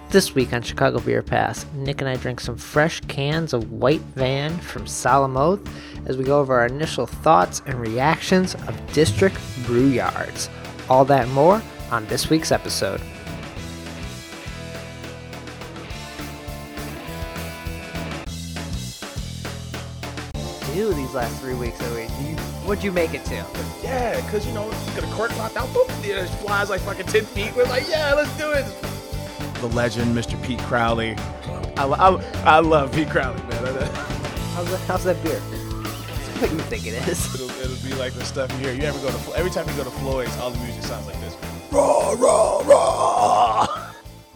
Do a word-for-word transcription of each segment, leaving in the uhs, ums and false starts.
This week on Chicago Beer Pass, Nick and I drink some fresh cans of White Van from Solemn Oath as we go over our initial thoughts and reactions of District Brew Yards. All that and more on this week's episode. Dude, these last three weeks of the week, you, what'd you make it to? Yeah, because, you know, you get a cork locked out, boop, it just flies like fucking ten feet. We're like, yeah, let's do it. The legend, Mister Pete Crowley. I, I, I love Pete Crowley, man. How's that, how's that beer? It's what you think it is. It'll, it'll be like the stuff you hear. You ever go to, every time you go to Floyd's, all the music sounds like this. Raw, raw, raw.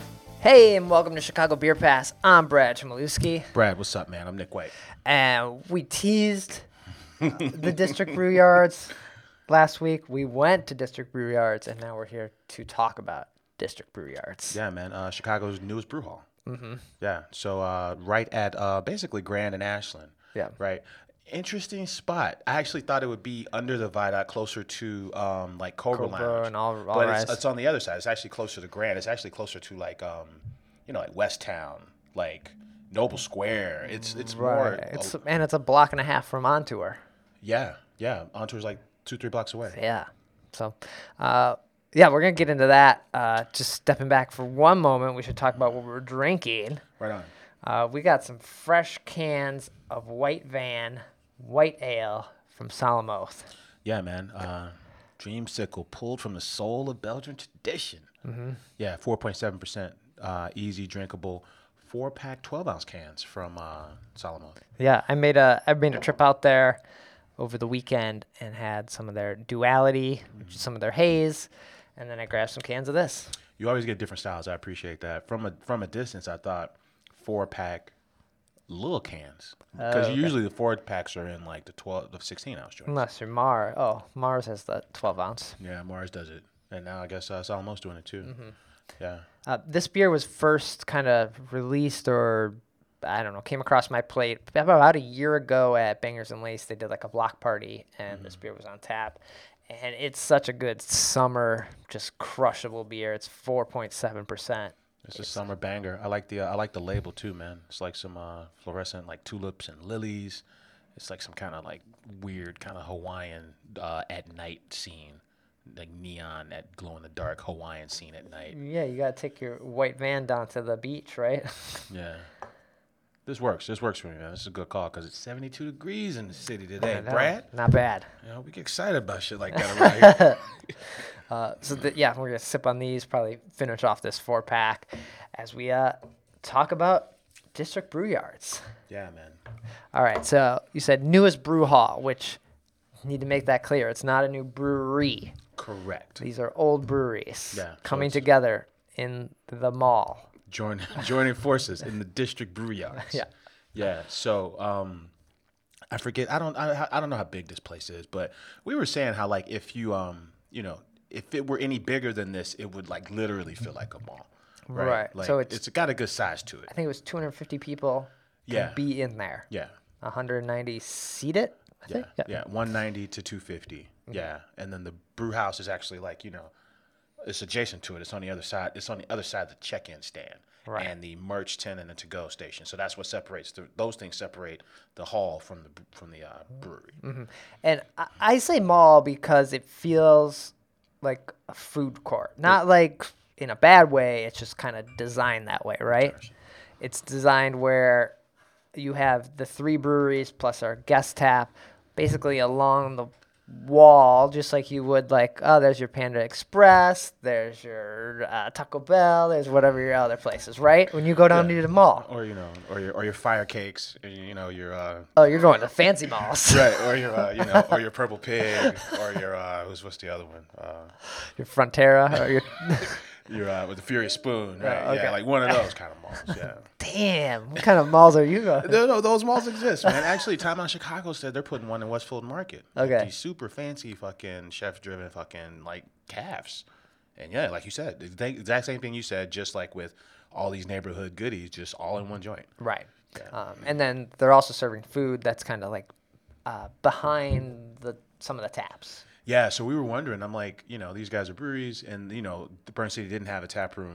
Hey, and welcome to Chicago Beer Pass. I'm Brad Chmielewski. Brad, what's up, man? I'm Nick White. And we teased uh, the District Brew Yards last week. We went to District Brew Yards, and now we're here to talk about District Brew Yards. Yeah, man. Uh, Chicago's newest brew hall. Mm-hmm. Yeah. So uh, right at uh, basically Grand and Ashland. Yeah. Right. Interesting spot. I actually thought it would be under the viaduct, closer to um, like Cobra, Cobra Lounge. and all, all but rise. it's, it's on the other side. It's actually closer to Grand. It's actually closer to like um, you know, like West Town, like Noble Square. It's it's right. more. It's uh, and it's a block and a half from Ontour. yeah, yeah. Ontour's like two, three blocks away. Yeah. So, uh, yeah, we're gonna get into that. Uh, just stepping back for one moment, we should talk about what we're drinking. Right on. Uh, we got some fresh cans of White Van White Ale from Solemn Oath. Yeah, man. Uh, Dreamsicle, pulled from the soul of Belgian tradition. Mm-hmm. Yeah, four point seven percent, uh, easy drinkable, four pack, twelve ounce cans from uh, Solemn Oath. Yeah, I made a I made a trip out there over the weekend and had some of their Duality, which is some of their haze, and then I grabbed some cans of this. You always get different styles. I appreciate that. From a from a distance, I thought four pack little cans, because Oh, okay. usually the four packs are in like the twelve, the sixteen ounce joints. Unless you're Mars. Oh, Mars has the twelve ounce. Yeah, Mars does it, and now I guess uh, Solemn Oath's doing it too. Mm-hmm. Yeah. Uh, this beer was first kind of released, or I don't know, came across my plate about a year ago at Bangers and Lace. They did like a block party, and Mm-hmm. this beer was on tap. And it's such a good summer, just crushable beer. It's four point seven percent. It's a summer banger. I like the uh, I like the label too, man. It's like some uh, fluorescent, like tulips and lilies. It's like some kind of like weird kind of Hawaiian uh, at night scene, like neon at glow in the dark Hawaiian scene at night. Yeah, you got to take your white van down to the beach, right? Yeah, this works. This works for me, man. This is a good call because it's seventy-two degrees in the city today. I know. Brad, Not bad. you know we get excited about shit like that around here. Uh, so, the, yeah, we're going to sip on these, probably finish off this four pack as we uh, talk about District Brew Yards. Yeah, man. All right, so you said newest brew hall, which need to make that clear. It's not a new brewery. Correct. These are old breweries Yeah, so coming it's- together in the mall. Join, joining forces in the District Brew Yards. Yeah. Yeah. So, um, I forget. I don't. I, I don't know how big this place is, but we were saying how like if you um you know if it were any bigger than this, it would like literally feel like a mall. Right. Right. Like, So it's, it's- it's got a good size to it. I think it was two hundred fifty people can Yeah. be in there. Yeah. one hundred ninety seated, I Yeah. think. Yeah. one ninety to two fifty. Yeah. And then the brew house is actually like you know, it's adjacent to it. It's on the other side. It's on the other side of the check-in stand. Right. And the merch tent and the to-go station. So that's what separates the, those things separate the hall from the from the uh, brewery. And I, I say mall because it feels like a food court. Not like in a bad way. It's just kind of designed that way, right? It's designed where you have the three breweries plus our guest tap basically along the wall, just like you would like, oh, there's your Panda Express, there's your uh, Taco Bell, there's whatever your other places, right? When you go down Yeah. to the mall. Or you know, or your or your fire cakes, and, you know, your uh, Oh, you're going to fancy malls. right, or your uh, you know, or your Purple Pig, or your uh, who's what's the other one? Uh, Your Frontera or your... your uh, with the Furious Spoon, right? Oh, okay. Yeah, like one of those kind of malls. Yeah. Damn, what kind of malls are you going? No, no, those malls exist, man. Actually, Time Out Chicago said they're putting one in Westfield Market. Like, Okay. these super fancy fucking chef-driven fucking like calves, and yeah, like you said, the exact same thing you said, just like with all these neighborhood goodies, just all in one joint. Right. Yeah. Um, and then they're also serving food that's kind of like uh, behind the some of the taps. Yeah, so we were wondering. I'm like, you know, these guys are breweries, and you know, the Burn City didn't have a tap room,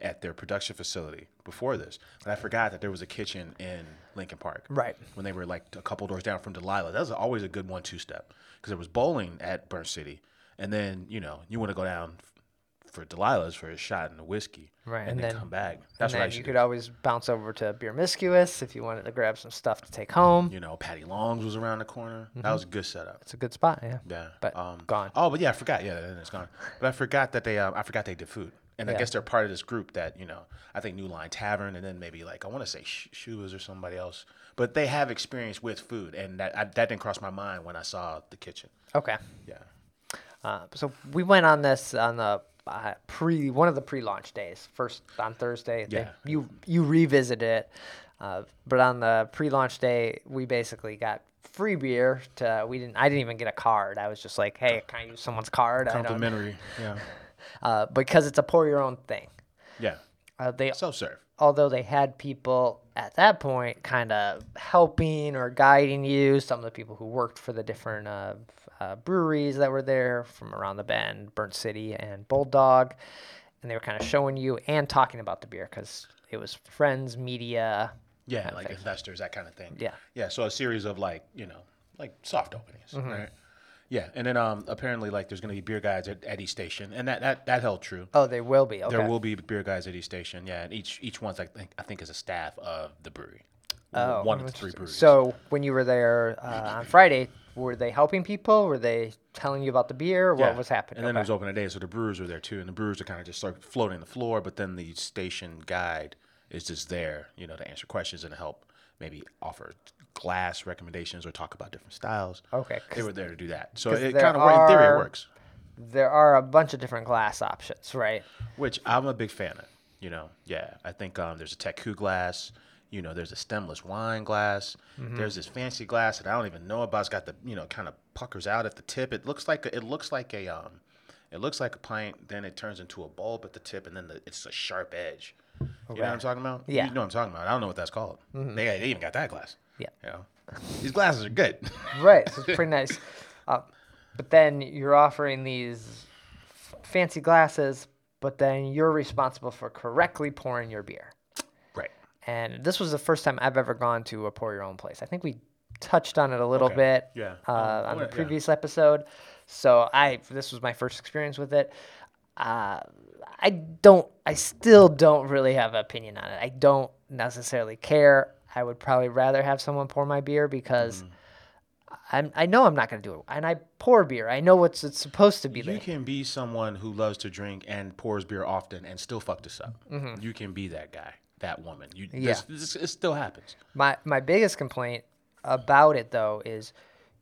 at their production facility before this, but I forgot that there was a kitchen in Lincoln Park. Right. When they were like a couple doors down from Delilah. That was always a good one-two step because there was bowling at Burnt City, and then you know you want to go down for Delilah's for a shot and a whiskey, Right, and, and then, then- come back. And That's what I then should you do. could always bounce over to Beer Miscuous if you wanted to grab some stuff to take home. You know, Patty Long's was around the corner. That was a good setup. It's a good spot, yeah. Yeah, But um, gone. Oh, but yeah, I forgot. Yeah, then it's gone. But I forgot that they, um, I forgot they did food, and I Yeah. guess they're part of this group that you know, I think New Line Tavern, and then maybe like I want to say Sh- Shubas or somebody else. But they have experience with food, and that I, that didn't cross my mind when I saw the kitchen. Okay. Yeah. Uh, so we went on this on the uh, pre one of the pre-launch days, first on Thursday. They- Yeah. you you revisited it, uh, but on the pre-launch day, we basically got free beer. To we didn't. I didn't even get a card. I was just like, hey, can I use someone's card? I don't, Complimentary. Yeah. uh, because it's a pour your own thing. Yeah. Uh, they Self serve. although they had people at that point kind of helping or guiding you, some of the people who worked for the different uh, uh, breweries that were there from around the bend, Burnt City and Bulldog, and they were kind of showing you and talking about the beer because it was friends, media. Yeah, kind of like thing. investors, that kind of thing. Yeah. Yeah. So a series of like you know like soft openings, Mm-hmm. right? Yeah, and then um apparently like there's gonna be beer guides at, at each station, and that that that held true. Oh, they will be. Okay. There will be beer guides at each station, yeah, and each each one's I think I think is a staff of the brewery. Oh, one of the three breweries. So when you were there uh, on Friday, were they helping people? Were they telling you about the beer? What Yeah. was happening? And then Okay. it was open today, so the brewers were there too, and the brewers are kind of just sort of floating the floor, but then the station guide is just there, you know, to answer questions and to help maybe offer glass recommendations or talk about different styles. Okay, They 'cause- were there to do that. So 'cause it there kind of, in theory, it are- works. There are a bunch of different glass options, right? Which I'm a big fan of. You know, yeah, I think um, there's a Teku glass. You know, there's a stemless wine glass. Mm-hmm. There's this fancy glass that I don't even know about. It's got the you know kind of puckers out at the tip. It looks like a, it looks like a um, it looks like a pint. Then it turns into a bulb at the tip, and then the, it's a sharp edge. You know what I'm talking about? Yeah. You know what I'm talking about. I don't know what that's called. They, they even got that glass. Yeah. You know, these glasses are good. Right. So it's pretty nice. Uh, but then you're offering these f- fancy glasses, but then you're responsible for correctly pouring your beer. Right. And this was the first time I've ever gone to a pour your own place. I think we touched on it a little Okay. bit Yeah. uh, Um, on I the wanna- yeah. previous episode. So I this was my first experience with it. Uh, I don't. I still don't really have an opinion on it. I don't necessarily care. I would probably rather have someone pour my beer because Mm-hmm. I'm, I know I'm not going to do it. And I pour beer. I know what's it's supposed to be You there. can be someone who loves to drink and pours beer often and still fuck this up. You can be that guy, that woman. You, Mm-hmm. Yeah. this, this, it still happens. My my biggest complaint about it though is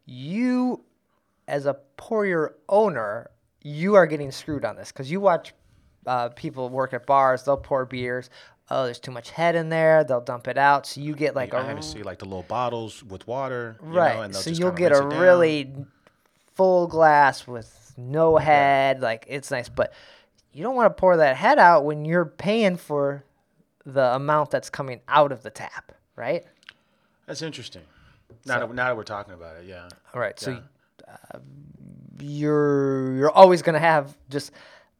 you as a pour your owner, you are getting screwed on this because you watch uh, people work at bars. They'll pour beers. Oh, there's too much head in there. They'll dump it out, so you get like I a haven't seen like the little bottles with water, you right. know, and they'll so just you'll kinda get a rinse it down. really full glass with no head. Like it's nice, but you don't want to pour that head out when you're paying for the amount that's coming out of the tap, right? That's interesting. Now, that, now that we're talking about it, yeah. All right, so Yeah. uh, you're you're always gonna have just.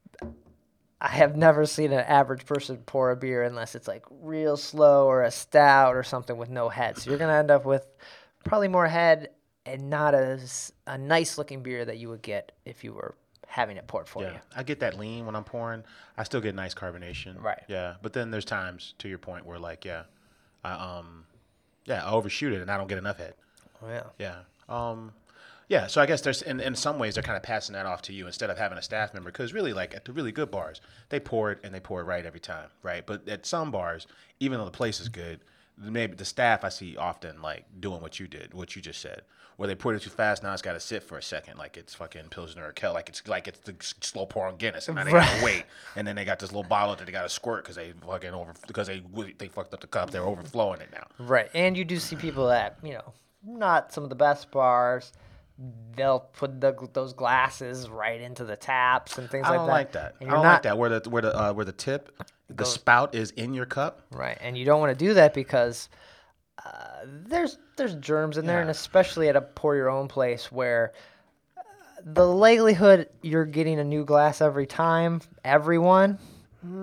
I have never seen an average person pour a beer unless it's like real slow or a stout or something with no head. So you're gonna end up with probably more head and not as a nice looking beer that you would get if you were having it poured for Yeah, you. I get that lean when I'm pouring. I still get nice carbonation. Right. Yeah, but then there's times, to your point, where like, yeah, I um, yeah, I overshoot it and I don't get enough head. Oh, yeah. Yeah. Um, yeah. So I guess there's in, in some ways they're kind of passing that off to you instead of having a staff member because really like at the really good bars they pour it and they pour it right every time, right? But at some bars, even though the place is good, maybe the staff I see often like doing what you did, what you just said, where they pour it too fast. Now it's got to sit for a second, like it's fucking Pilsner or Kel, like it's like it's the s- slow pour on Guinness, and now they gotta wait, and then they got this little bottle that they gotta squirt because they fucking over because they they fucked up the cup, they're overflowing it now. Right, and you do see people at you know not some of the best bars. They'll put the, those glasses right into the taps and things I like don't that. like that. And I you're don't not, like that where the where the uh, where the tip, the goes- spout is in your cup. Right, and you don't want to do that because uh, there's there's germs in there, and Yeah. especially at a pour your own place where uh, the likelihood you're getting a new glass every time, everyone, mm,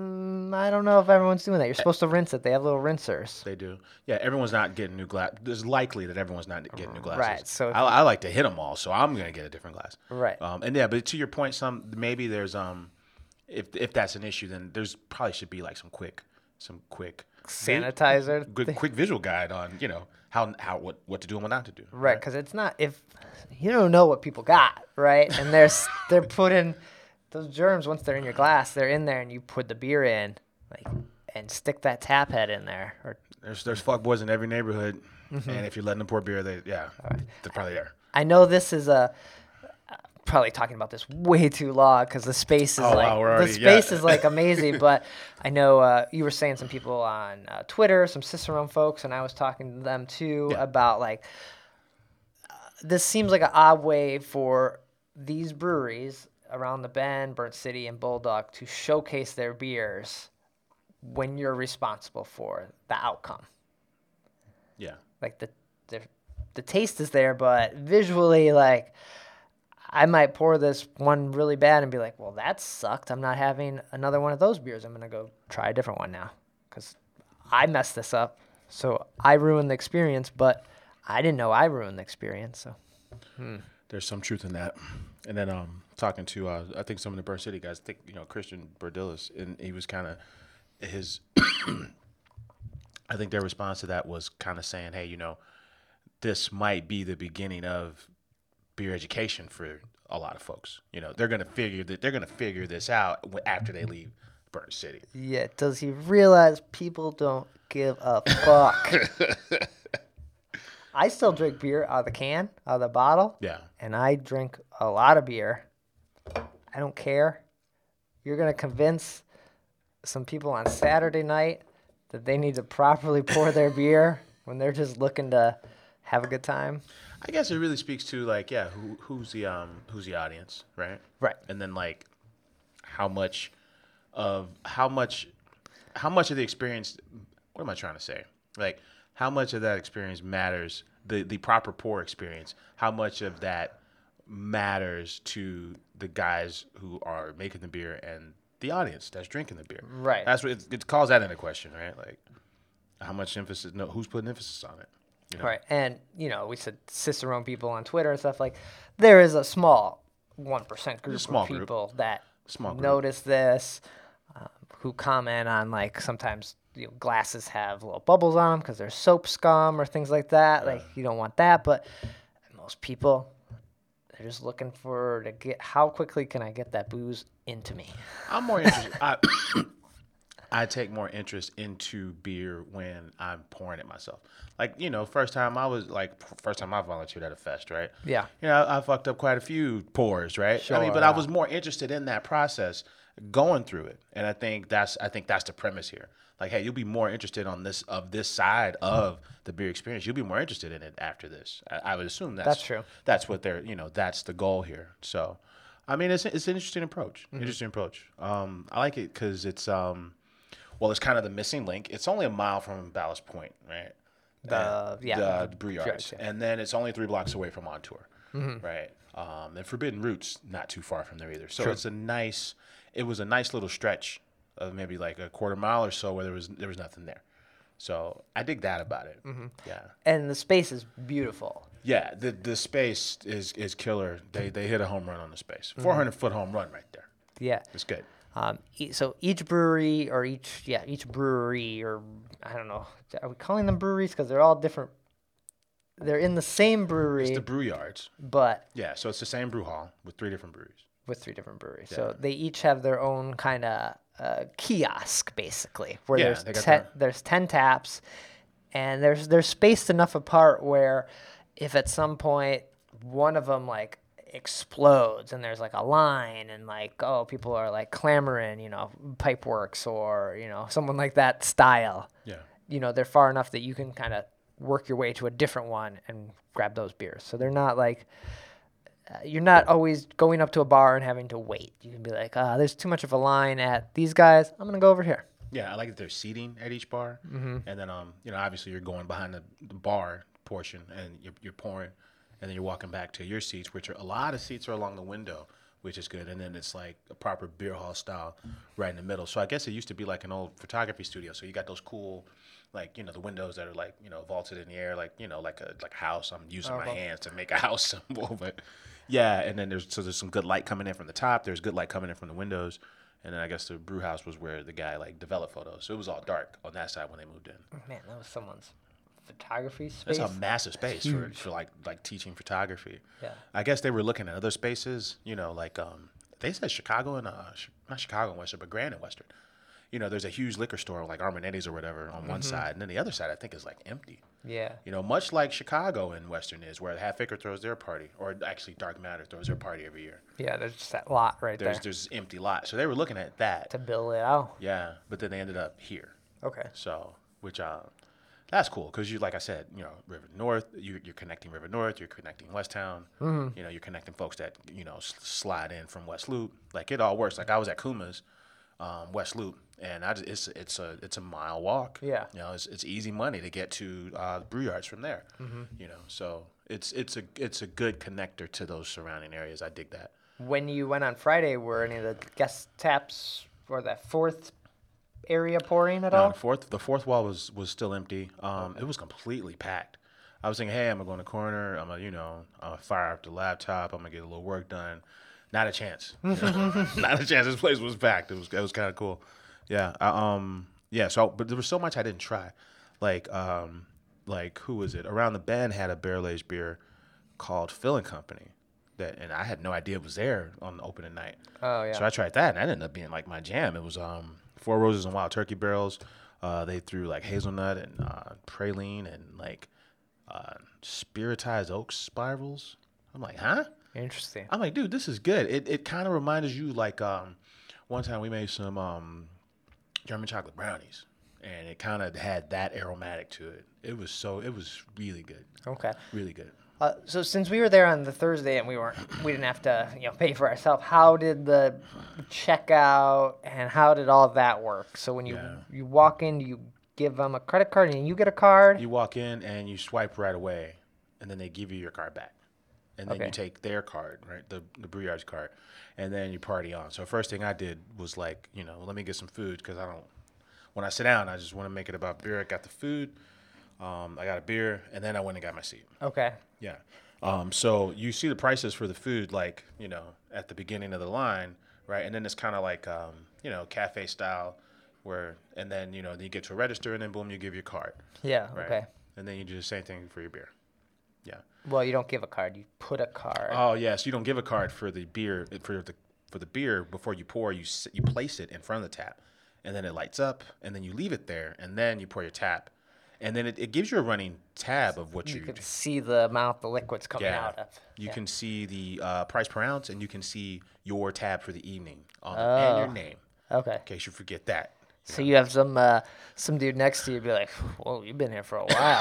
Mm, I don't know if everyone's doing that. You're supposed to rinse it. They have little rinsers. They do. Yeah, everyone's not getting new glass. It's likely that everyone's not getting new glasses. Right, so if I, you- I like to hit them all, so I'm gonna get a different glass. Right. Um, and yeah, but to your point, some maybe there's um, if if that's an issue, then there's probably should be like some quick, some quick Sanitizer. good quick visual guide on you know how how what what to do and what not to do. Right, because it's not if you don't know what people got, right? And they're s- they're putting those germs once they're in your glass, they're in there, and you put the beer in, like, and stick that tap head in there. Or There's there's fuck boys in every neighborhood, Mm-hmm. and if you're letting them pour beer, they yeah, they're probably there. I know this is a probably talking about this way too long because the space is Oh, like wow, we're the already- space yeah. is like amazing. But I know uh, you were saying some people on uh, Twitter, some Cicerone folks, and I was talking to them too Yeah. about like uh, this seems like an odd way for these breweries around the Bend, Burnt City, and Bulldog to showcase their beers when you're responsible for the outcome. Yeah. Like the the, the taste is there, but visually, like I might pour this one really bad and be like, well, that sucked. I'm not having another one of those beers. I'm gonna go try a different one now because I messed this up. So I ruined the experience, but I didn't know I ruined the experience. So There's some truth in that. And then um, talking to uh, I think some of the Burnt City guys, I think you know Christian Berdillis, and he was kind of his. I think their response to that was kind of saying, "Hey, you know, this might be the beginning of beer education for a lot of folks. You know, they're gonna figure that they're gonna figure this out w- after they leave Burnt City." yeah, does he realize people don't give a fuck? I still drink beer out of the can, out of the bottle. Yeah. And I drink a lot of beer. I don't care. You're going to convince some people on Saturday night that they need to properly pour their beer when they're just looking to have a good time. I guess it really speaks to like, yeah, who, who's the um who's the audience, right? Right. And then like how much of how much how much of the experience what am I trying to say? Like how much of that experience matters, the the proper pour experience, how much of that matters to the guys who are making the beer and the audience that's drinking the beer. Right. That's what it, it calls that into question, right? Like how much emphasis no who's putting emphasis on it. You know? Right. And, you know, we said Cicerone people on Twitter and stuff like there is a small one percent group small of group. people that Small group. notice this, um, who comment on like sometimes you know, glasses have little bubbles on them because there's soap scum or things like that. Like you don't want that. But most people, they're just looking for to get how quickly can I get that booze into me? I'm more interested. I, I take more interest into beer when I'm pouring it myself. Like, you know, first time I was like, first time I volunteered at a fest, right? Yeah. You know, I, I fucked up quite a few pours, right? I mean, Sure, but I yeah. was more interested in that process, going through it, and I think that's I think that's the premise here. Like, hey, you'll be more interested on this of this side of the beer experience. You'll be more interested in it after this. I, I would assume that's That's true. That's what they're, you know, that's the goal here. So, I mean, it's it's an interesting approach. Mm-hmm. Interesting approach. Um, I like it because it's um, well, it's kind of the missing link. It's only a mile from Ballast Point, right? The- And yeah, the brew Brew yards, Yards, yeah. and then it's only three blocks away from Montour, right? Um, and Forbidden Roots not too far from there either. So True. it's a nice. It was a nice little stretch of maybe like a quarter mile or so where there was there was nothing there. So I dig that about it. Yeah. And the space is beautiful. Yeah, the the space is is killer. They they hit a home run on the space. Mm-hmm. four hundred foot home run right there. Yeah. It's good. Um, e- so each brewery or each yeah each brewery or I don't know, are we calling them breweries because they're all different? They're in the same brewery, It's the brew yards. but Yeah, so it's the same brew hall with three different breweries. with three different breweries. So they each have their own kind of uh, kiosk, basically, where Yeah, there's they got ten, their- there's ten taps, and there's they're spaced enough apart where if at some point one of them like explodes and there's like a line and like oh people are like clamoring, you know, Pipeworks or you know someone like that style, Yeah. you know, they're far enough that you can kind of work your way to a different one and grab those beers. So they're not like uh, you're not always going up to a bar and having to wait. You can be like, ah, there's too much of a line at these guys. I'm gonna go over here. Yeah, I like that there's seating at each bar, mm-hmm. and then um, you know, obviously you're going behind the, the bar portion, and you're, you're pouring, and then you're walking back to your seats, which are a lot of seats are along the window, which is good. And then it's like a proper beer hall style right in the middle. So I guess it used to be like an old photography studio. So you got those cool, like, you know, the windows that are like, you know, vaulted in the air, like, you know, like a like a house. I'm using Oh, my well. hands to make a house symbol, but yeah. And then there's so there's some good light coming in from the top. There's good light coming in from the windows. And then I guess the brew house was where the guy like developed photos. So it was all dark on that side when they moved in. Man, that was someone's photography space. That's a massive space for, for like like teaching photography. Yeah. I guess they were looking at other spaces, you know, like um, they said Chicago and uh, Ch- not Chicago and Western, but Grand and Western. You know, there's a huge liquor store like Armanetti's or whatever on one side, and then the other side I think is like empty. Yeah. You know, much like Chicago and Western is, where Half Acre throws their party, or actually Dark Matter throws their party every year. Yeah, there's just that lot right There's there there's empty lot, so they were looking at that. to build it out. Yeah, but then they ended up here. Okay. So, which uh, that's cool because you, like I said, you know, River North, you, you're connecting River North, you're connecting Westtown, Mm-hmm. you know, you're connecting folks that you know s- slide in from West Loop. Like it all works. Like I was at Kuma's, um, West Loop, and I just, it's it's a it's a mile walk. Yeah. You know, it's it's easy money to get to uh, brew yards from there. Mm-hmm. You know, so it's it's a it's a good connector to those surrounding areas. I dig that. When you went on Friday, were any of the guest taps or that fourth area pouring at No, all? the fourth the fourth wall was was still empty. Um, it was completely packed. I was thinking, hey, I'm gonna go in the corner. I'm gonna, you know, I'm gonna fire up the laptop. I'm gonna get a little work done. Not a chance. You know? Not a chance. This place was packed. It was it was kind of cool. Yeah. I, um. Yeah. So, but there was so much I didn't try. Like um, like who was it? Around the Bend had a barrel aged beer called Filling Company. That and I had no idea it was there on the opening night. Oh yeah. So I tried that, and that ended up being like my jam. It was um, Four Roses and Wild Turkey barrels. Uh, they threw like hazelnut and uh, praline and like uh, spiritized oak spirals. I'm like, huh? Interesting. I'm like, dude, this is good. It it kind of reminded you like um, one time we made some um, German chocolate brownies, and it kind of had that aromatic to it. It was so it was really good, Okay. really good. Uh, so since we were there on the Thursday and we weren't, we didn't have to, you know, pay for ourselves. How did the checkout and how did all that work? So when you Yeah. you walk in, you give them a credit card and you get a card. You walk in and you swipe right away, and then they give you your card back. And then Okay. you take their card, right, the the Brewyard's card, and then you party on. So first thing I did was like, you know, let me get some food because I don't. When I sit down, I just want to make it about beer. I got the food, um, I got a beer, and then I went and got my seat. Okay. Yeah. Um, so you see the prices for the food, like, you know, at the beginning of the line, right? And then it's kind of like, um, you know, cafe style where, and then, you know, then you get to a register and then boom, you give your card. Yeah. Right. Okay. And then you do the same thing for your beer. Yeah. Well, you don't give a card. You put a card. Oh, yes. You don't give a card for the beer, for the, for the beer before you pour, you, s- you place it in front of the tap and then it lights up and then you leave it there and then you pour your tap. And then it, it gives you a running tab of what you you, can see the amount the liquid's coming yeah. out of. You Yeah. can see the uh, price per ounce, and you can see your tab for the evening on the, Oh. and your name, Okay. in case you forget that. So you have some uh, some dude next to you be like, "Whoa, you've been here for a while,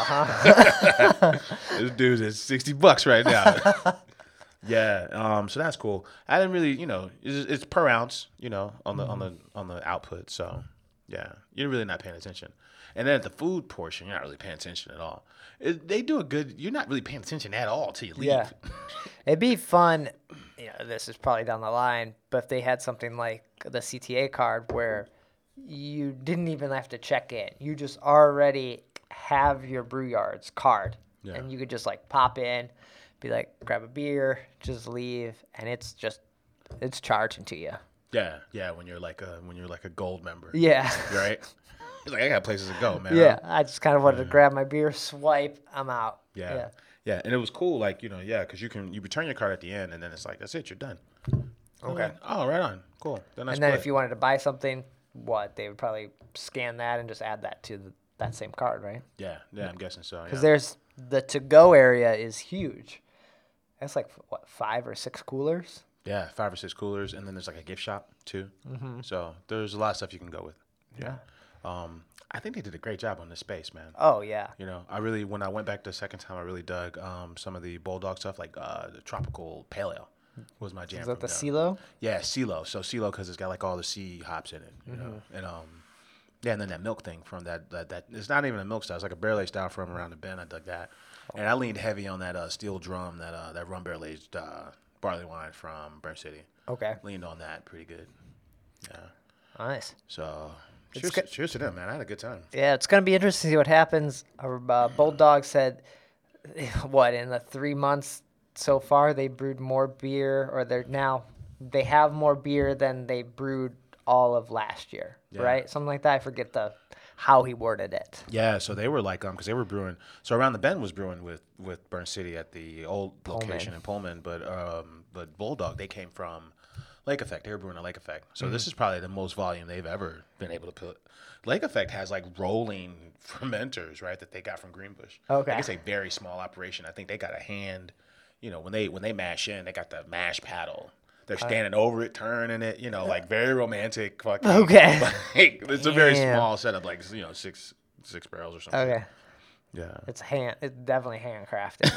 huh?" This dude is sixty bucks right now. Yeah, um, so that's cool. I didn't really, you know, it's, it's per ounce, you know, on the on the on the output. So yeah, you're really not paying attention. And then at the food portion, you're not really paying attention at all. It, they do a good. You're not really paying attention at all till you leave. Yeah. It'd be fun. You know, this is probably down the line, but if they had something like the C T A card where you didn't even have to check in, you just already have your Brewyard's card, Yeah. and you could just like pop in, be like, grab a beer, just leave, and it's just it's charging to you. Yeah, yeah. When you're like a when you're like a gold member, Yeah. right? He's like, I got places to go, man. Yeah. I just kind of wanted to grab my beer, swipe, I'm out. Yeah. Yeah. Yeah. And it was cool, like, you know, yeah, because you can you return your card at the end and then it's like, that's it, you're done. Okay. Oh, right on. Cool. Then I And then split. if you wanted to buy something, what they would probably scan that and just add that to the, that same card, right? Yeah, yeah, I'm guessing so. Because Yeah. there's the to-go area is huge. That's like what five or six coolers. Yeah, five or six coolers, and then there's like a gift shop too. Mm-hmm. So there's a lot of stuff you can go with. Yeah. Um, I think they did a great job on this space, man. Oh yeah. You know, I really when I went back the second time, I really dug um, some of the Bulldog stuff, like uh, the tropical pale ale was my jam. Is that from the them. CeeLo? Yeah, CeeLo. So CeeLo because it's got like all the sea hops in it, you know, and um, yeah, and then that milk thing from that that, that it's not even a milk style; it's like a barrel aged style from around the bend. I dug that, and I leaned heavy on that uh, steel drum, that uh, that rum barrel aged uh, barley wine from Burn City. Okay. Leaned on that pretty good. Yeah. Nice. So It's cheers, good. cheers to them, man. I had a good time. Yeah, it's gonna be interesting to see what happens. Our uh, Bulldog said, what in the three months so far they brewed more beer, or they're now they have more beer than they brewed all of last year, Yeah. right? Something like that. I forget the how he worded it. Yeah, so they were like, um, because they were brewing. So Around the Bend was brewing with with Burn City at the old Pullman. location in Pullman, but um, but Bulldog they came from Lake Effect. They were brewing at Lake Effect. So Mm-hmm. this is probably the most volume they've ever been able to put. Lake Effect has like rolling fermenters, right, that they got from Greenbush. Okay. Like, it's a very small operation. I think they got a hand, you know, when they when they mash in, they got the mash paddle. They're standing over it, turning it, you know, like very romantic. Fucking, Okay. Like, it's a very Damn. small setup, like, you know, six six barrels or something. Okay, Yeah. it's hand. It's definitely handcrafted.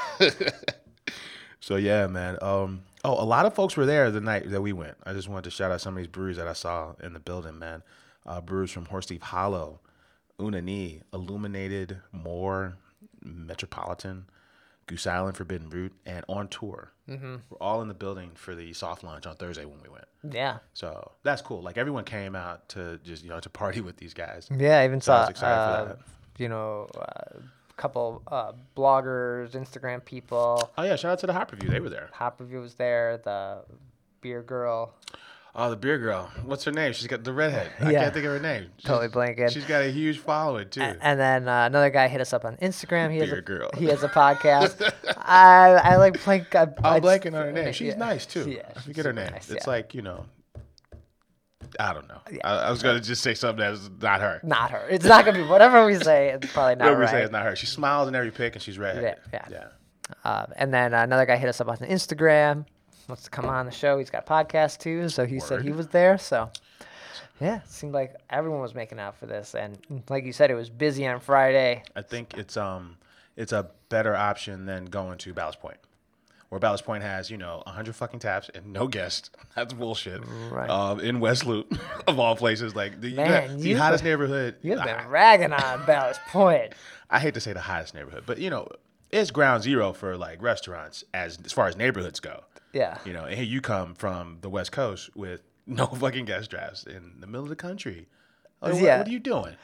So yeah, man. Um. Oh, a lot of folks were there the night that we went. I just wanted to shout out some of these breweries that I saw in the building, man. Uh, brewers from Horse Thief Hollow, Unani, Illuminated, Moore, Metropolitan, Goose Island, Forbidden Root, and On Tour. Mm-hmm. We're all in the building for the soft launch on Thursday when we went. Yeah. So that's cool. Like, everyone came out to just, you know, to party with these guys. Yeah, I even So I saw, was excited uh, for that. you know, a couple uh, bloggers, Instagram people. Oh yeah, shout out to the Hop Review. They were there. Hop Review was there. The beer girl. Oh, the beer girl. What's her name? She's got the redhead. I Yeah. can't think of her name. She's, Totally blanking. She's got a huge following too. A- And then uh, another guy hit us up on Instagram. He has Beer a, girl. He has a podcast. I I like blank. I, I'm I blanking just- on her name. She's yeah. nice too. Yeah, I she's forget her super name. nice, It's yeah. like, you know, I don't know. I, I was gonna just say something that's not her. Not her. It's not gonna be whatever we say. It's probably not Whatever we right. say is not her. She smiles in every pic and she's red. Yeah, yeah. yeah. Uh, and then uh, another guy hit us up on Instagram. Wants to come on the show. He's got a podcast too, so he said Word. he was there. So yeah, it seemed like everyone was making out for this. And like you said, it was busy on Friday. I think it's um it's a better option than going to Ballast Point. Where Ballast Point has, you know, one hundred fucking taps and no guests. That's bullshit. Right. Um, in West Loop, of all places. Like, the, Man, the you- hottest neighborhood. You've I, been ragging on Ballast Point. I hate to say the hottest neighborhood, but, you know, it's ground zero for, like, restaurants as as far as neighborhoods go. Yeah. You know, and here you come from the West Coast with no fucking guest drafts in the middle of the country. Like, what, Yeah. what are you doing?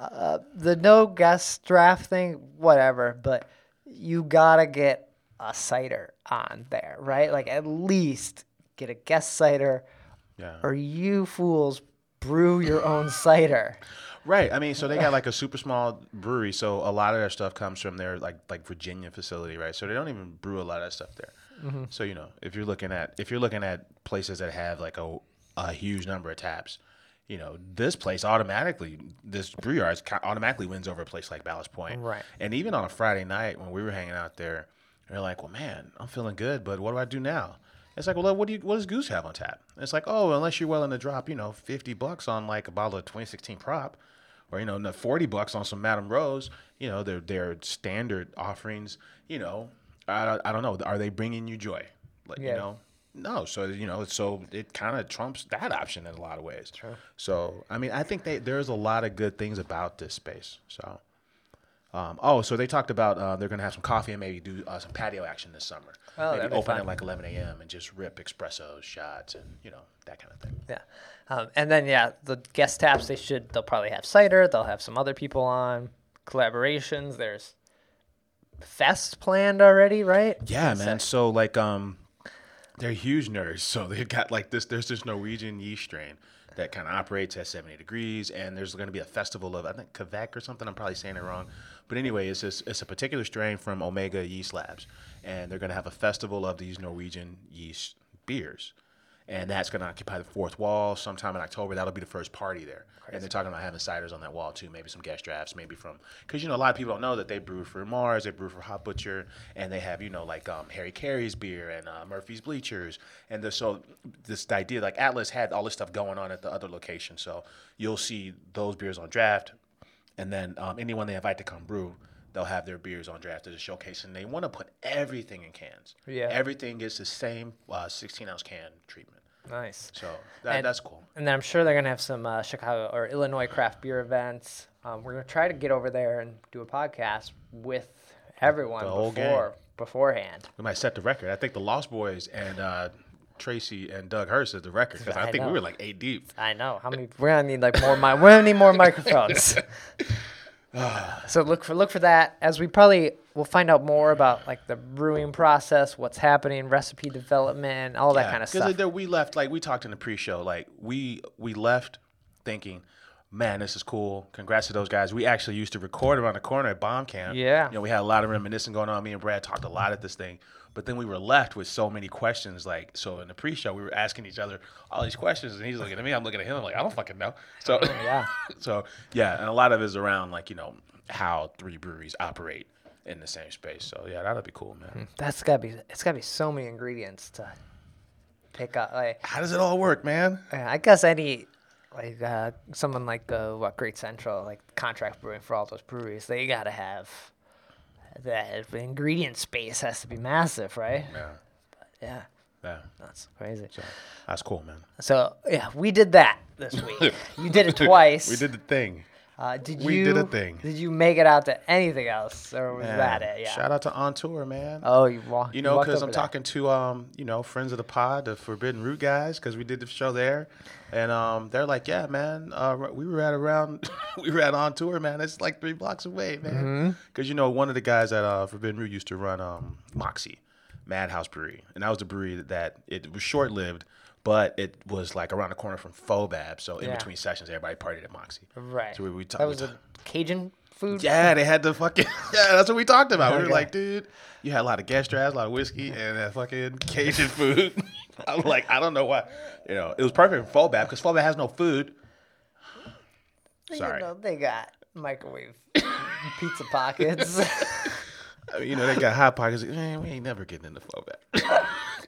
The no guest draft thing, whatever, but you gotta get a cider on there, right? Like at least get a guest cider, Yeah. or you fools brew your own cider. Right. I mean, so they got like a super small brewery, so a lot of their stuff comes from their like like Virginia facility, right? So they don't even brew a lot of that stuff there. Mm-hmm. So, you know, if you're looking at if you're looking at places that have like a a huge number of taps, you know, this place automatically, this brew yard automatically wins over a place like Ballast Point. Right. And even on a Friday night when we were hanging out there, they're like, well, man, I'm feeling good, but what do I do now? It's like, well, what do you, what does Goose have on tap? And it's like, oh, unless you're willing to drop, you know, fifty bucks on like a bottle of twenty sixteen prop, or, you know, forty bucks on some Madame Rose, you know, their their standard offerings, you know, I, I don't know. Are they bringing you joy? Like, Yeah. you know, no. So, you know, so it kind of trumps that option in a lot of ways. True. So, I mean, I think they, there's a lot of good things about this space. So, um, oh, so they talked about uh, they're going to have some coffee and maybe do uh, some patio action this summer. Oh, maybe that'd be open fun. at like eleven a.m. and just rip espressos, shots, and, you know, that kind of thing. Yeah. Um, and then, yeah, the guest taps, they should, they'll probably have cider. They'll have some other people on, collaborations. There's fest planned already, right? Yeah, man. So like, um, they're huge nerds. So they've got like this. There's this Norwegian yeast strain that kind of operates at seventy degrees, and there's going to be a festival of I think Kvek or something. I'm probably saying it wrong, but anyway, it's this, it's a particular strain from Omega Yeast Labs, and they're going to have a festival of these Norwegian yeast beers. And that's going to occupy the fourth wall sometime in October. That'll be the first party there. Crazy. And they're talking about having ciders on that wall, too. Maybe some guest drafts, maybe from... Because, you know, a lot of people don't know that they brew for Mars, they brew for Hot Butcher, and they have, you know, like um, Harry Carey's beer and uh, Murphy's Bleachers. And the, so this idea, like Atlas had all this stuff going on at the other location. So you'll see those beers on draft. And then um, anyone they invite to come brew, they'll have their beers on draft as a showcase. And they want to put everything in cans. Yeah. Everything gets the same uh, sixteen-ounce can treatment. Nice. So that, And- that's cool. And then I'm sure they're going to have some uh, Chicago or Illinois craft beer events. Um, we're going to try to get over there and do a podcast with everyone The whole before beforehand. We might set the record. I think the Lost Boys and uh, Tracy and Doug Hurst as the record because I, I think know. we were like eight deep. I know. How many? We're gonna need like more. Mi- we're gonna need more microphones. So look for look for that as we probably will find out more about like the brewing process, what's happening, recipe development, all that kind of stuff. Because we left, like we talked in the pre-show, like we we left thinking, man, this is cool. Congrats to those guys. We actually used to record around the corner at Bomb Camp. Yeah. You know, we had a lot of reminiscing going on. Me and Brad talked a lot at this thing. But then we were left with so many questions. Like, so in the pre-show, we were asking each other all these questions, and he's looking at me. I'm looking at him. I'm like, I don't fucking know. So, yeah. so yeah, and a lot of it is around like you know how three breweries operate in the same space. So yeah, that'd be cool, man. That's gotta be. It's gotta be so many ingredients to pick up. Like, How does it all work, man? I guess any like uh, someone like uh, what Great Central, like contract brewing for all those breweries, they gotta have that ingredient space has to be massive, right? Yeah, Yeah, yeah. that's crazy. So that's cool, man. So yeah, we did that this week. You did it twice. We did the thing. Uh, did we you? did a thing. Did you make it out to anything else, or was Man, that it? Yeah. Shout out to On Tour, man. Oh, you walked. You know, walked because over I'm there. talking to um, you know, friends of the pod, the Forbidden Root guys, because we did the show there, and um, they're like, yeah, man, uh, we were at around, we were at On Tour, man. It's like three blocks away, man. Because you know, one of the guys at uh, Forbidden Root used to run um, Moxie, Madhouse Brewery, and that was the brewery that it was short lived. But it was like around the corner from Fobab, so in Yeah. between sessions, everybody partied at Moxie. Right. So we, we talked. That was a Cajun food. Yeah, they had the fucking. Yeah, that's what we talked about. We were Okay. like, dude, you had a lot of gastras, a lot of whiskey, and that fucking Cajun food. I'm like, I don't know why. You know, it was perfect for Fobab because Fobab has no food. Sorry. You know, they got microwave pizza pockets. I mean, you know, they got hot pockets. Man, we ain't never getting into Fobab.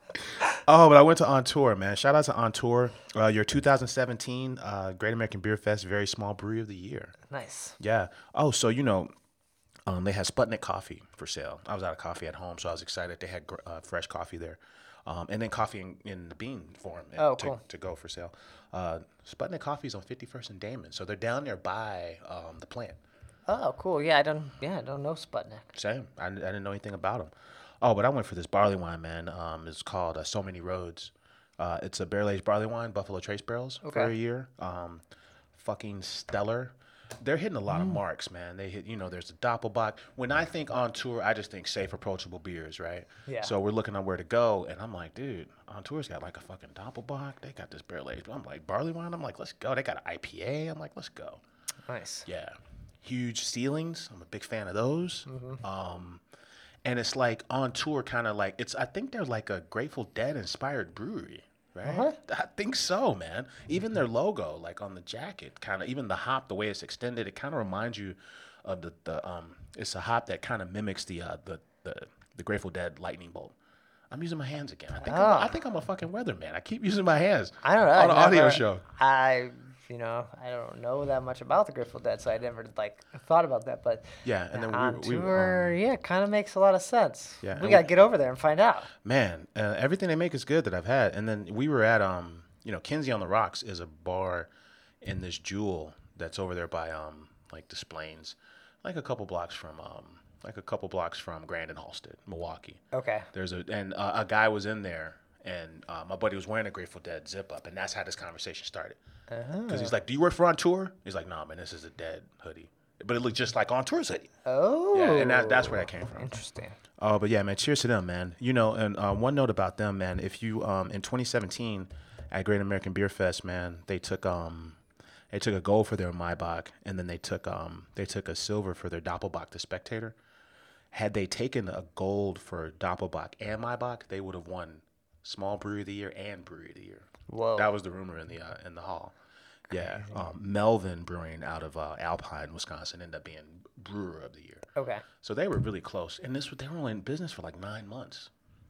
Oh, but I went to On Tour, man. Shout out to On Tour. Uh, your two thousand seventeen uh, Great American Beer Fest, very small brewery of the year. Nice. Yeah. Oh, so you know, um, they had Sputnik coffee for sale. I was out of coffee at home, so I was excited. They had gr- uh, fresh coffee there, um, and then coffee in, in the bean form Oh, to, cool. to go for sale. Uh, Sputnik coffee is on fifty-first and Damon, so they're down there by um, the plant. Oh, cool. Yeah, I don't. Yeah, I don't know Sputnik. Same. I, I didn't know anything about them. Oh, but I went for this barley wine, man. Um, it's called uh, So Many Roads. Uh, it's a barrel aged barley wine, Buffalo Trace barrels for Okay. a year. Um, fucking stellar. They're hitting a lot of marks, man. They hit, you know, there's the Doppelbock. When I think On Tour, I just think safe, approachable beers, right? Yeah. So we're looking at where to go, and I'm like, dude, On Tour's got like a fucking Doppelbock. They got this barrel aged. I'm like, barley wine. I'm like, let's go. They got an I P A. I'm like, let's go. Nice. Yeah. Huge ceilings. I'm a big fan of those. Um, and it's like On Tour, kind of like it's. I think they're like a Grateful Dead inspired brewery, right? Uh-huh. I think so, man. Even their logo, like on the jacket, kind of even the hop, the way it's extended, it kind of reminds you of the the um. It's a hop that kind of mimics the uh the the the Grateful Dead lightning bolt. I'm using my hands again. I think I'm, Oh. I think I'm a fucking weatherman. I keep using my hands. I don't know. On I an audio never- show. I, you know, I don't know that much about the Grateful Dead, so I never like thought about that. But Yeah, and then we on were- we were, tour, yeah, kind of makes a lot of sense. Yeah, we and gotta we- get over there and find out. Man, uh, everything they make is good that I've had. And then we were at, um, you know, Kinsey on the Rocks is a bar in this Jewel that's over there by, um, like Des Plaines, like a couple blocks from, um, like a couple blocks from Grand and Halsted, Milwaukee. Okay. There's a and uh, a guy was in there, and uh, my buddy was wearing a Grateful Dead zip up, and that's how this conversation started. Because he's like, "Do you work for On Tour?" He's like, "Nah, man, this is a Dead hoodie." But it looked just like On Tour's hoodie. Oh. Yeah, and that, that's where that came from. Interesting. Oh, but yeah, man, cheers to them, man. You know, and uh, one note about them, man, if you um in twenty seventeen at Great American Beer Fest, man, they took um they took a gold for their Maibach, and then they took um they took a silver for their Doppelbock, the Spectator. Had they taken a gold for Doppelbock and Maibach, they would have won Small Brewery of the Year and Brewery of the Year. Whoa. That was the rumor in the uh, in the hall. Yeah, um, Melvin Brewing out of uh, Alpine, Wisconsin, ended up being Brewer of the Year. Okay. So they were really close, and this they were only in business for like nine months.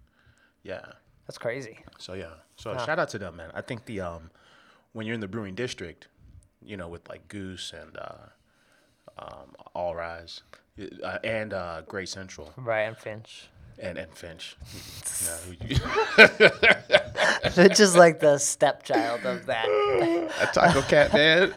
Yeah. That's crazy. So yeah. So Huh. shout out to them, man. I think the um, when you're in the brewing district, you know, with like Goose and uh, um, All Rise, uh, and uh, Great Central Ryan Finch. and and Finch. Yeah, who you- Finch is like the stepchild of that. a taco cat, man.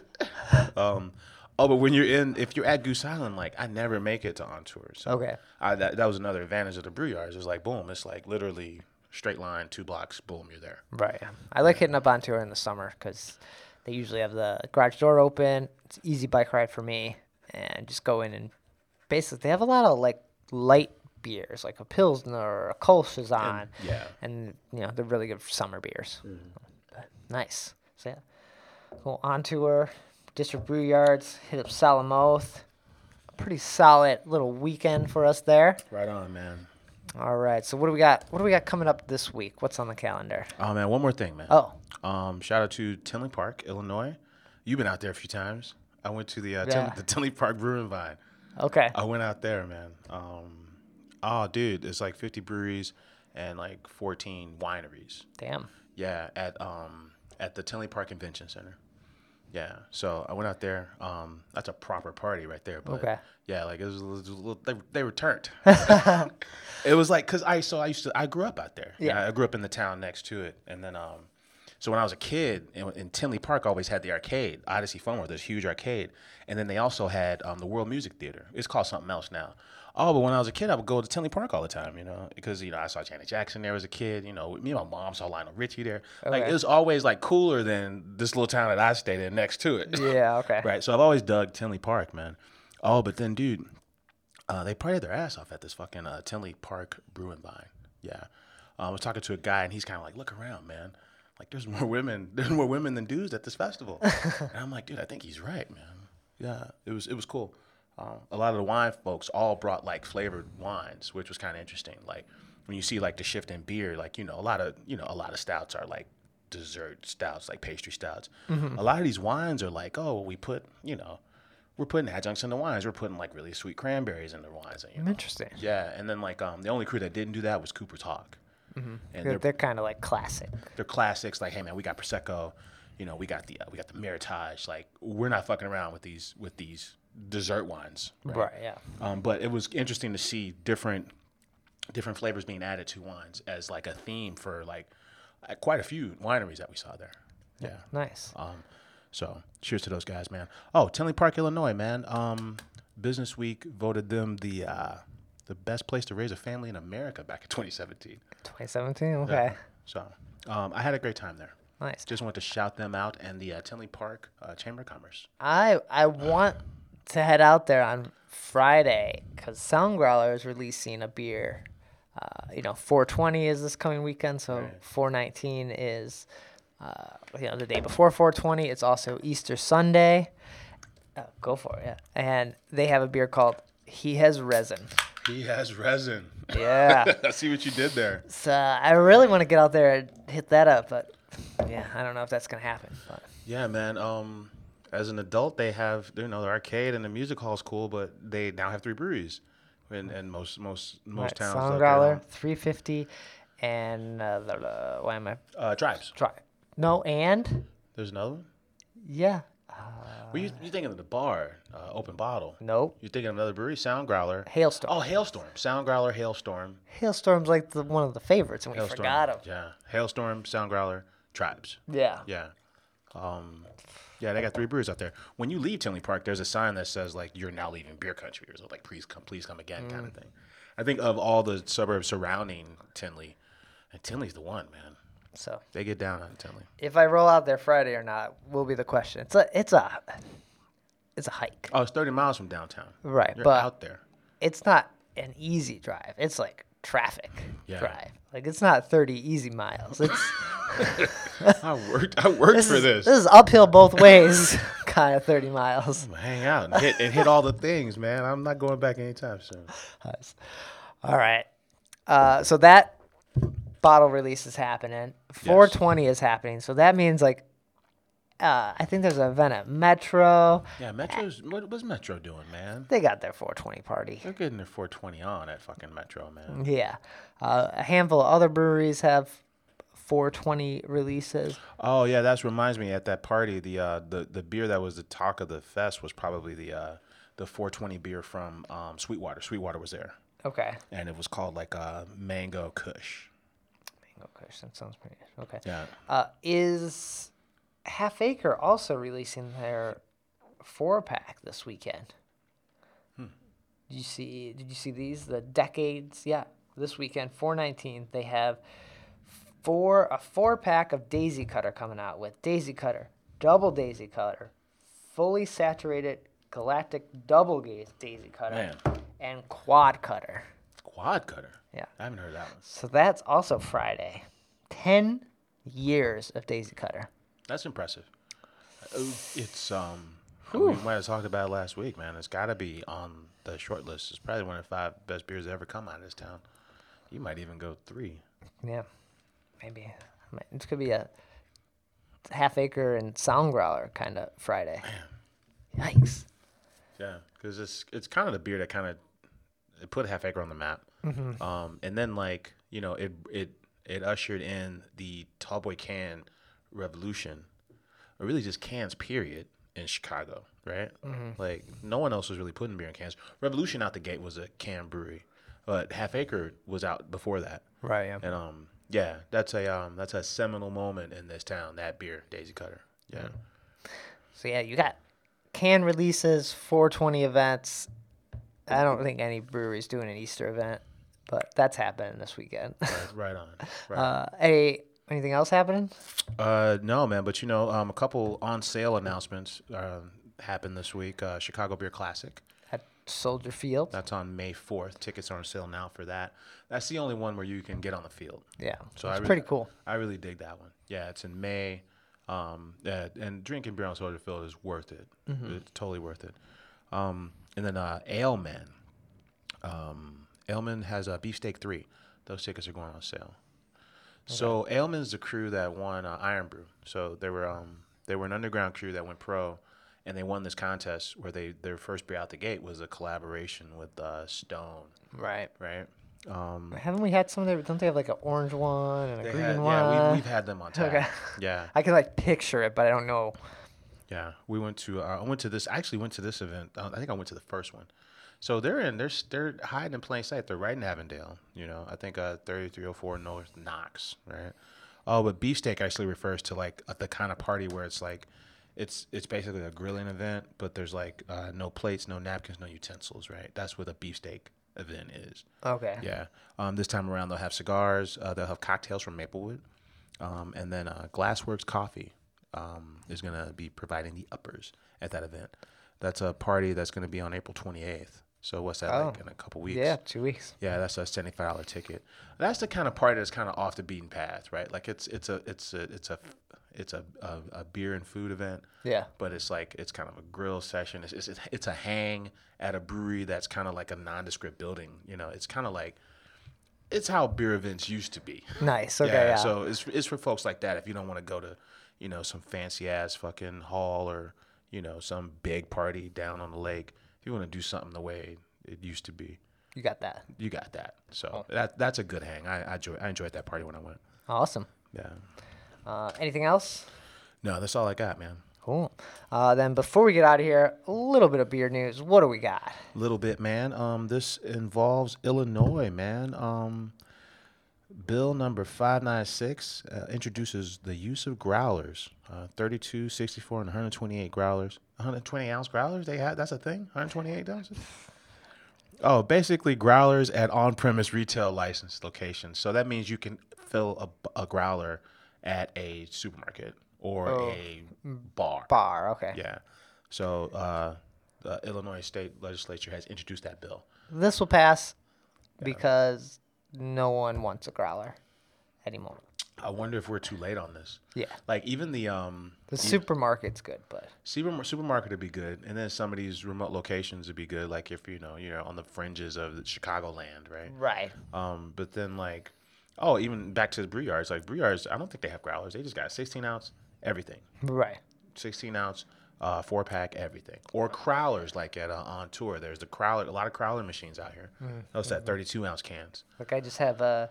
Um, oh, but when you're in, if you're at Goose Island, like I never make it to On Tour. So Okay. I, that that was another advantage of the brew yards. It's like boom, it's like literally straight line, two blocks, boom, you're there. Right. Yeah. I like hitting up on tour in the summer because they usually have the garage door open. It's an easy bike ride for me, and just go in and basically they have a lot of like light beers, like a Pilsner or a Kolsch is on. And, yeah. And, you know, they're really good for summer beers. Mm-hmm. But nice. So, yeah. Go on tour, District Brew Yards, hit up Salamoth. Pretty solid little weekend for us there. Right on, man. All right. So what do we got? What do we got coming up this week? What's on the calendar? Oh, man, one more thing, man. Oh. Um, shout out to Tinley Park, Illinois. You've been out there a few times. I went to the uh, Yeah. Tin- the Tinley Park Brewing Vine. Okay. I went out there, man. Um, oh, dude, it's like fifty breweries and like fourteen wineries. Damn. Yeah, at um at the Tinley Park Convention Center. Yeah, so I went out there. Um, that's a proper party right there. But Okay. yeah, like it was, it was a little, they they were turned. It was like because I so I used to I grew up out there. Yeah. I grew up in the town next to it, and then um, so when I was a kid, in, in Tinley Park always had the arcade, Odyssey Fun World, this huge arcade, and then they also had um the World Music Theater. It's called something else now. Oh, but when I was a kid, I would go to Tinley Park all the time, you know, because, you know, I saw Janet Jackson there as a kid. You know, me and my mom saw Lionel Richie there. Like, Okay. it was always, like, cooler than this little town that I stayed in next to it. Yeah. Okay. Right. So I've always dug Tinley Park, man. Oh, but then, dude, uh, they partied their ass off at this fucking uh, Tinley Park Brewing Vine. Yeah. Um, I was talking to a guy, and he's kind of like, look around, man. Like, there's more women. There's more women than dudes at this festival. And I'm like, dude, I think he's right, man. Yeah. It was, it was cool. Um, a lot of the wine folks all brought like flavored wines, which was kind of interesting. Like when you see like the shift in beer, like, you know, a lot of, you know, a lot of stouts are like dessert stouts, like pastry stouts. Mm-hmm. A lot of these wines are like, oh, well, we put, you know, we're putting adjuncts in the wines. We're putting like really sweet cranberries in the wines. And, you know, Interesting. yeah. And then like um, the only crew that didn't do that was Cooper's Hawk. Mm-hmm. And They're, they're, they're kind of like classic. they're classics. Like, hey man, we got Prosecco, you know, we got the uh, we got the Meritage. Like, we're not fucking around with these with these dessert wines. Right. Right. Yeah. Um, but it was interesting to see different different flavors being added to wines as like a theme for like uh, quite a few wineries that we saw there. Yeah. Nice. Um, so cheers to those guys, man. Oh, Tinley Park, Illinois, man. Um, Business Week voted them the uh, the best place to raise a family in America back in twenty seventeen. twenty seventeen. Okay. Yeah. So um, I had a great time there. Nice. Just want to shout them out and the uh, Tinley Park uh, Chamber of Commerce. I I want to head out there on Friday because Sound Growler is releasing a beer. Uh, you know, four twenty is this coming weekend, so Right. four nineteen is, uh, you know, the day before four twenty. It's also Easter Sunday. Uh, go for it, yeah. And they have a beer called He Has Resin. He has resin. Yeah. I see what you did there. So I really want to get out there and hit that up, but yeah, I don't know if that's gonna happen. But Yeah, man. Um, as an adult, they have, you know, the arcade and the music hall is cool, but they now have three breweries, in, in most most most right, towns. Sound out there Growler, now. three fifty, and uh, the, the, why am I Uh, Tribes. try? No, and There's another one. yeah, Well, you, you're thinking of the bar, uh, Open Bottle. nope. You're thinking of another brewery, Sound Growler. Hailstorm. Oh, Hailstorm. Sound Growler, Hailstorm. Hailstorm's like the, one of the favorites, and we Hailstorm. forgot him. Yeah. Hailstorm, Sound Growler, Tribes. Yeah. Yeah. Um, yeah, they got three breweries out there. When you leave Tinley Park, there's a sign that says, like, you're now leaving beer country, or so, like, please come, please come again, kind of thing. I think of all the suburbs surrounding Tinley, and Tinley's the one, man. So They get down on Tinley. if I roll out there Friday or not will be the question. It's a it's a it's a hike, Oh, it's thirty miles from downtown. right? You're but out there. it's not an easy drive. It's like traffic Yeah. drive. Like it's not thirty easy miles. It's I worked. I worked this for is, this. this is uphill both ways, kind of thirty miles. I'm gonna hang out and hit and hit all the things, man. I'm not going back anytime soon. Nice. All right. Uh, so that bottle release is happening. four twenty is happening. So that means like, uh, I think there's an event at Metro. Yeah, Metro's. What, what's Metro doing, man? They got their four twenty party. They're getting their four twenty on at fucking Metro, man. Yeah. Uh, a handful of other breweries have four twenty releases. Oh yeah, that reminds me. At that party, the uh, the the beer that was the talk of the fest was probably the uh, the four twenty beer from um, Sweetwater. Sweetwater was there, Okay. and it was called like uh, Mango Kush. Okay, that sounds pretty good. Okay. Yeah. Uh, is Half Acre also releasing their four pack this weekend? Hmm. Did you see? Did you see these? The decades? Yeah, this weekend, four nineteen. They have four a four pack of Daisy Cutter coming out with Daisy Cutter, Double Daisy Cutter, fully saturated galactic double gaze Daisy Cutter, Man. and Quad Cutter. Quad Cutter. Yeah. I haven't heard that one. So that's also Friday. Ten years of Daisy Cutter. That's impressive. Uh, It's um. We might have talked about it last week, man. It's got to be on the short list. It's probably one of the five best beers that ever come out of this town. You might even go three. Yeah, maybe. This could be a half acre and sound growler kind of Friday. Man. Yikes. Yeah, because it's it's kind of the beer that kind of it put Half Acre on the map. Mm-hmm. Um, and then like you know it it it ushered in the tallboy can revolution, or really just cans period in Chicago, right? Mm-hmm. Like no one else was really putting beer in cans. Revolution out the gate was a can brewery, but Half Acre was out before that. Right. Yeah. And um yeah, that's a um that's a seminal moment in this town. That beer, Daisy Cutter. Yeah. Mm-hmm. So yeah, you got can releases, four twenty events. I don't think any brewery's doing an Easter event, but that's happening this weekend. Right, right on. Right. Uh, any anything else happening? Uh, no, man. But you know, um, a couple on sale announcements uh, happened this week. Uh, Chicago Beer Classic. At Soldier Field. That's on May fourth. Tickets are on sale now for that. That's the only one where you can get on the field. Yeah, so it's I really, pretty cool. I really dig that one. Yeah, it's in May. Um, yeah, and drinking beer on Soldier Field is worth it. Mm-hmm. It's totally worth it. Um, and then uh, Ailman. Um, Ailman has a Beefsteak three. Those tickets are going on sale. Okay. So Ailman's the crew that won uh, Iron Brew. So they were um, they were an underground crew that went pro, and they won this contest where they their first beer out the gate was a collaboration with uh, Stone. Right. Right. Um, Haven't we had some of their? Don't they have like an orange one and a green had, one? Yeah, we, we've had them on tap. Okay. Yeah. I can like picture it, but I don't know. Yeah, we went to. Uh, I went to this. I actually went to this event. Uh, I think I went to the first one. So they're in. They're they're hiding in plain sight. They're right in Avondale. You know, I think uh, thirty-three oh four North Knox. Right. Oh, but Beefsteak actually refers to like uh, the kind of party where it's like, it's it's basically a grilling event, but there's like uh, no plates, no napkins, no utensils. Right. That's what a beefsteak event is. Okay. Yeah. Um, this time around they'll have cigars. Uh, they'll have cocktails from Maplewood, um, and then uh, Glassworks Coffee. Um, is going to be providing the uppers at that event. That's a party that's going to be on April twenty-eighth. So what's that, oh, like in a couple weeks? Yeah, two weeks. Yeah, that's a seventy-five dollars ticket. That's the kind of party that's kind of off the beaten path, right? Like it's it's a it's a it's a it's a, a, a beer and food event. Yeah. But it's like it's kind of a grill session. It's it's, it's a hang at a brewery that's kind of like a nondescript building. You know, it's kind of like it's how beer events used to be. Nice. Okay. Yeah. yeah. So it's it's for folks like that if you don't want to go to, you know, some fancy ass fucking hall or, you know, some big party down on the lake. If you want to do something the way it used to be, you got that. You got that. So oh. that that's a good hang. I I, enjoy, I enjoyed that party when I went. Awesome. Yeah. Uh, anything else? No, that's all I got, man. Cool. Uh, then before we get out of here, a little bit of beer news. What do we got? A little bit, man. Um, this involves Illinois, man. Um. Bill number five ninety-six uh, introduces the use of growlers, uh, thirty-two, sixty-four, and one hundred twenty-eight growlers. one hundred twenty ounce growlers, they have, that's a thing? one hundred twenty-eight ounces? Oh, basically growlers at on-premise retail licensed locations. So that means you can fill a, a growler at a supermarket or oh. a bar. Bar, okay. Yeah. So uh, the Illinois state legislature has introduced that bill. This will pass yeah. because no one wants a growler anymore. I wonder if we're too late on this. Yeah. Like even the um the supermarket's good, but super, supermarket would be good, and then some of these remote locations would be good. Like if you know you're on the fringes of the Chicagoland, right? Right. Um, but then like, oh, even back to the brew yards. Like brew yards, I don't think they have growlers. They just got sixteen ounce everything. Right. sixteen ounce, uh, four pack everything, or crowlers like at uh, on tour. There's the crowler, a lot of crowler machines out here. Mm-hmm. Those that thirty-two ounce cans. Like I just have a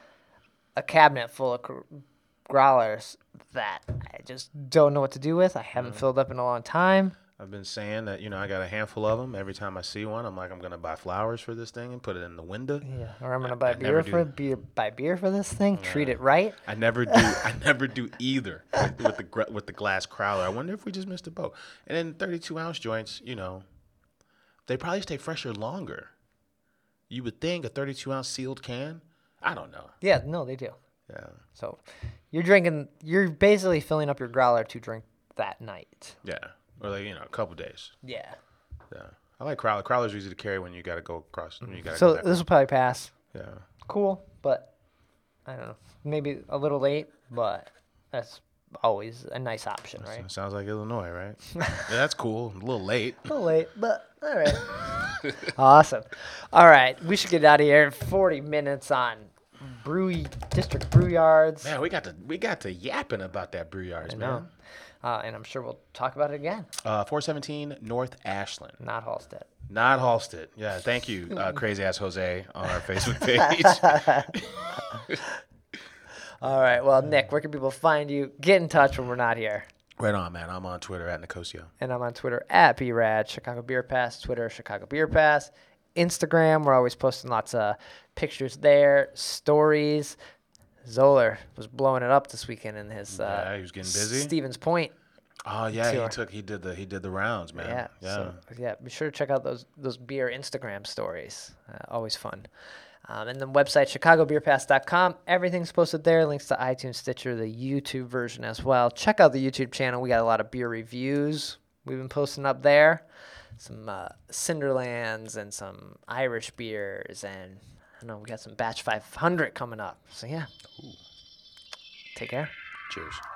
a cabinet full of cr- growlers that I just don't know what to do with. I haven't mm-hmm. filled up in a long time. I've been saying that, you know, I got a handful of them. Every time I see one, I'm like, I'm gonna buy flowers for this thing and put it in the window. Yeah, or I'm gonna buy I, beer I for beer, buy beer for this thing. Yeah. Treat it right. I never do. I never do either with, with the with the glass crowler. I wonder if we just missed a boat. And then thirty-two ounce joints, you know, they probably stay fresher longer. You would think a thirty-two ounce sealed can. I don't know. Yeah, no, they do. Yeah. So you're drinking, you're basically filling up your growler to drink that night. Yeah. Or like, you know, a couple days. Yeah. Yeah. I like Crowler. Crowler's easy to carry when you got to go across. When you got to So go back. this will probably pass. Yeah. Cool, but I don't know. Maybe a little late, but that's always a nice option, right? So- sounds like Illinois, right? Yeah, that's cool. A little late. A little late, but all right. Awesome. All right, we should get out of here. forty minutes on Brewy District Brew Yards. Man, we got to we got to yapping about that brew yards, I man. know. Uh, and I'm sure we'll talk about it again. Uh, four seventeen North Ashland, Not Halstead. not Halstead. Yeah, thank you, uh, crazy ass Jose on our Facebook page. All right. Well, Nick, where can people find you? Get in touch when we're not here. Right on, man. I'm on Twitter at Nicosio. And I'm on Twitter at B Rad, Chicago Beer Pass, Twitter, Chicago Beer Pass, Instagram. We're always posting lots of pictures there, stories. Zoller was blowing it up this weekend in his uh, Yeah, he was getting busy. Stevens Point. Oh yeah, Tour. he took he did the he did the rounds, man. Yeah. Yeah. So, yeah. Be sure to check out those those beer Instagram stories. Uh, always fun. Um, and then website chicago beer pass dot com. Everything's posted there. Links to iTunes, Stitcher, the YouTube version as well. Check out the YouTube channel. We got a lot of beer reviews we've been posting up there. Some uh, Cinderlands and some Irish beers. And I don't know, we got some Batch five hundred coming up. So, yeah. Ooh. Take care. Cheers.